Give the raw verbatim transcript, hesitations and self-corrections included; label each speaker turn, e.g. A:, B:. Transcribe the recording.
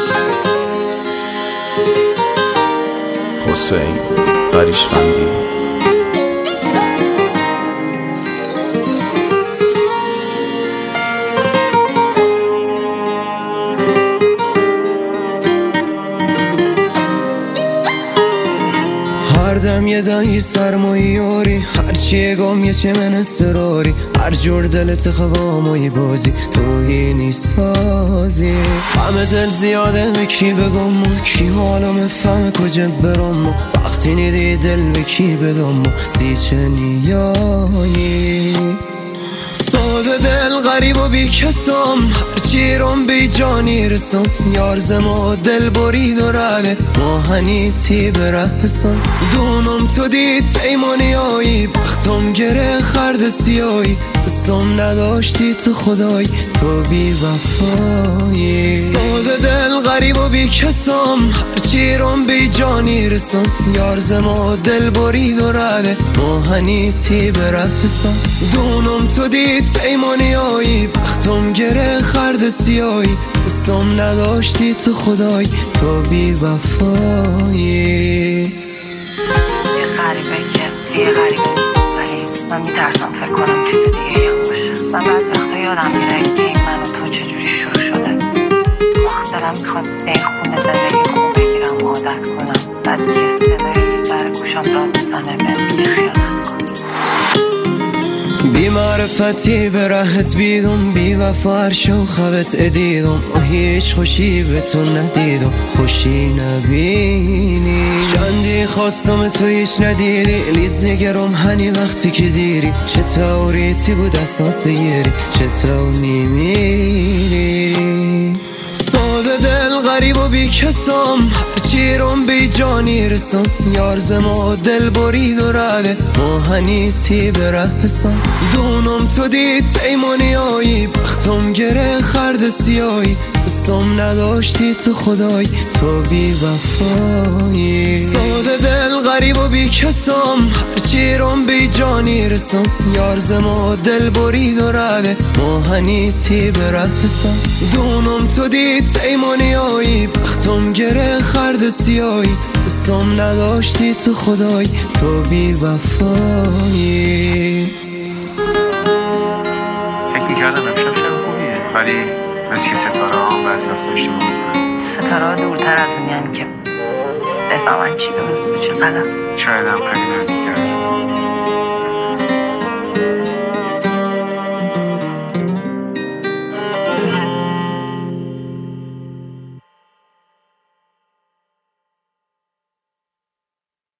A: حسین قریشفندی.
B: هر دم یه دایی سرمایی یاری، هرچی گم یه چه من استراری، هر جور دلت خوامایی بازی توهینی سازی. همه دل زیاده به کی بگم و کی حالا مفهم کجا برم و وقتی نیدی دل به کی بدم و سی چه نیایی. ساده دل غریب و بی کسم، هرچی روم بی جانی رسم، یار زما دل برید و رده ماهنی تی برسم. دونم تو دید تیمانیایی، بختم گره خرد سیایی، بستم نداشتی تو خدای تو بی وفایی. ساده دل غریب و بی کسم، هرچی روم بی جانی رسم، یار زما دل برید و رده ماهنی تی برسم. دونم تو دید تیمانیایی، بختم گره خرد سیایی، بستم نداشتی تو خدای تو بی وفایی.
C: یه غریبه که دیگه غریبه نیست، ولی من میترسم فکر کنم چیز دیگه هم باشه. من بعض وقتا یادم میره که من و تو چجوری شروع شده. وقت دارم میخواد به این خونه زندگی خوب بگیرم و عادت کنم، بعد یه صدایی در گوشم داد میزنه بهم میگه خیانت کن.
B: بی معرفتی به رهت بیدم، بی وفا هر شو خوت ادیدم، و هیچ خوشی به تو ندیدم خوشی نبینی. چندی خواستم تو هیچ ندیدی، لیز نگرم هنی وقتی که دیری، چطوریتی بود اساس یری چطور میمیری. ساده دل غریب و بی کسم، هرچی روم بی جانی رسم، یار زما دل برید و رده ماهنی تی برسم. دونم تو دید تیمانیایی، بختم گره خرد سیایی، بستم نداشتی تو خدای تو بی وفایی. ساده دل غریب و بی کسم، هرچی روم بی جانی رسم، یار زما دل برید و رده ماهنی تی برسم. دونم تو دید تیمانیایی، بختم گره خرد سیایی، بستم نداشتی تو خدای تو بی وفایی.
D: فکر میکردم امشب شب خوبیه، ولی مثل که ستاره ها بعضی وقتا اشتباه میکنن.
C: ستاره ها دورتر از اون یعنی که بفهمن چی درست و چی غلط.
D: شاید هم خیلی نزدیکتر.